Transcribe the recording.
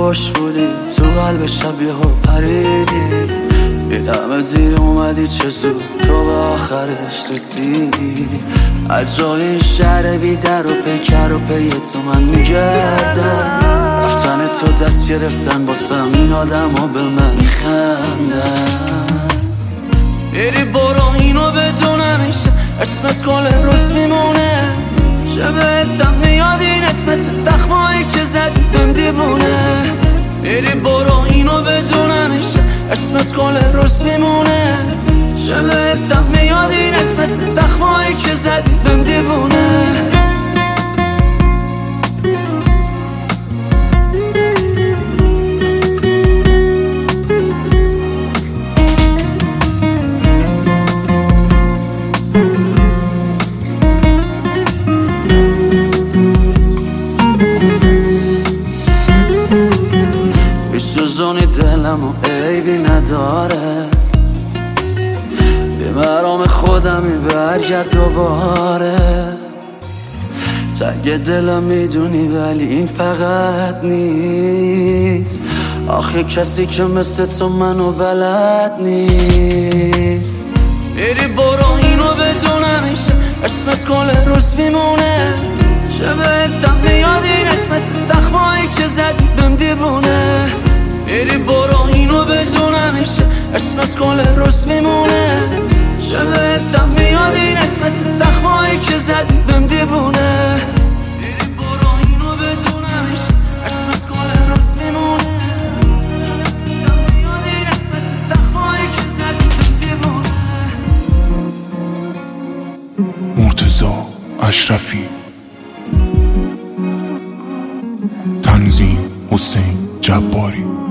خوش بودی تو قلب شب یهو پریدی، این همه زیر اومدی چه زود تو به آخرش رسیدی. از جای این شهر بی در و پیکر و پی تو من میگردم، رفتن تو دست گرفتن باسم این آدم ها به من میخندن. بری برو اینو بدونم میشه اسمت کل روز میمونه، چه بهتم میاد اینت مثل زخمایی که زدی بهم دیوونه. بری برو اینو بدونم میشه اسمت کل روز میمونه، چه بهتم میاد اینت مثل زخمایی که زدی بهم دیوونه. سوزونی دلم و عیبی نداره، به مرام خودمی برگرد دوباره. تنگ دلم میدونی ولی این فقط نیست، آخه کسی که مثل تو منو بلد نیست. بری برو اینو بدونم میشه اسمت کل روز میمونه، چه بهتم میاد اینت مثل زخمایی که زدی بهم دیوونه. بری برو اینو بدونم میشه اسمت کل روز میمونه، چه بهتم میاد اینت مثل زخمایی که زدی بهم دیوونه. بری برو اینو بدونم میشه اسمت کل روز میمونه، میاد اینت مثل زخمایی که زدی بهم دیوونه. مرتضی اشرفی، تنظیم حسین جباری.